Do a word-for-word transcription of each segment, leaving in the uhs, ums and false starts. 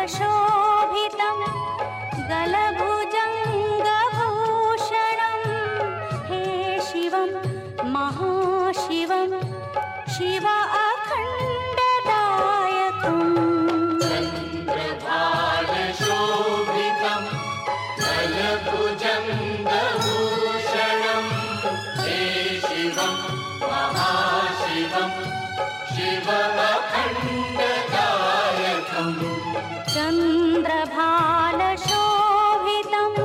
चन्द्रभालशोभितं गलभुजङ्गभूषणं हे शिवं महाशिवं शिव अखण्डदायकम् चन्द्रभालशोभितं गलभुजङ्गभूषणं हे शिवं महाशिवं शिव अखण्डदायकम् चन्द्रभालशोभितम्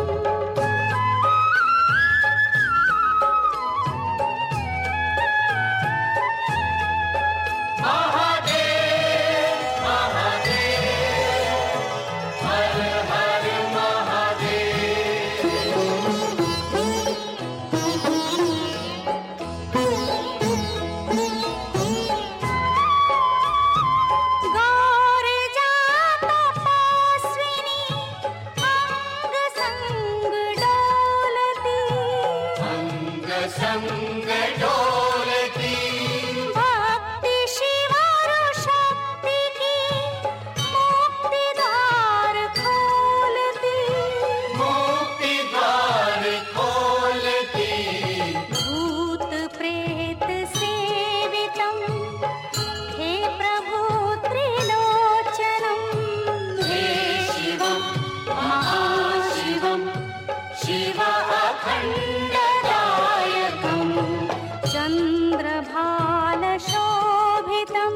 संग डोलती भक्ति शिवर शक्ति की मुक्ति द्वार खोलती मुक्ति द्वार खोलती भूत प्रेत सेवितं हे प्रभु त्रिलोचनं हे शिवं महाशिवं शिव अखण्डदायकम् चन्द्रभालशोभितम्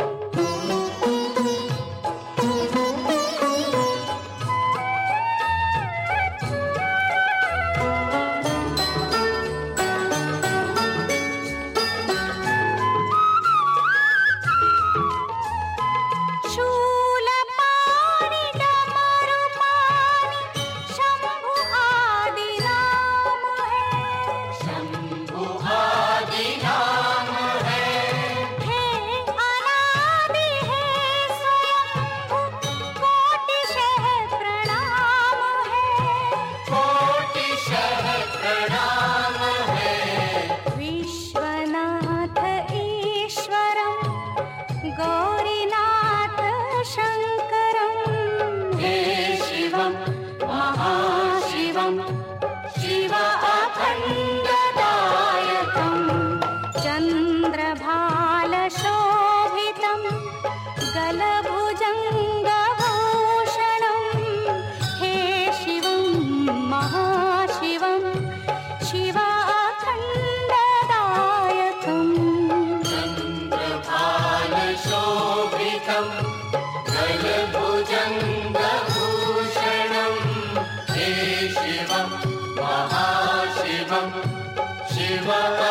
शूलपाणि डमरुपाणि शम्भु आदि नाम है शम्भु आदि नाम है हे अनादि हे स्वयंभु कोटिशः प्रणाम है कोटिशः प्रणाम है विश्वनाथ ईश्वरं गौरीनाथ शङ्करं हे शिवं महाशिवं शिव अखण्डदायकम् चन्द्रभालशोभितं गलभुजङ्गभूषणं हे शिवं महाशिवं शिव अखण्डदायकम् चन्द्रभालशोभितं गलभुजङ्गभूषणं हे शिवं महाशिवं शिव